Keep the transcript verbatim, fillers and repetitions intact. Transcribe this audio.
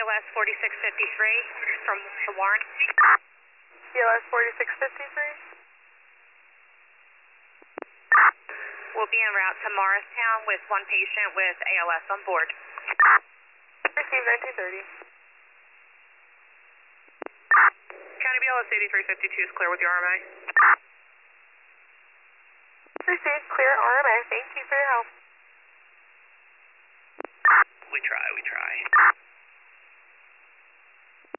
L S forty-six fifty-three from the Warren. E L S forty-six fifty-three. We'll be en route to Morristown with one patient with A L S on board. Received nineteen thirty. County B L S eighty-three fifty-two is clear with your R M A. Received clear R M A. Thank you for your help. We try, we try.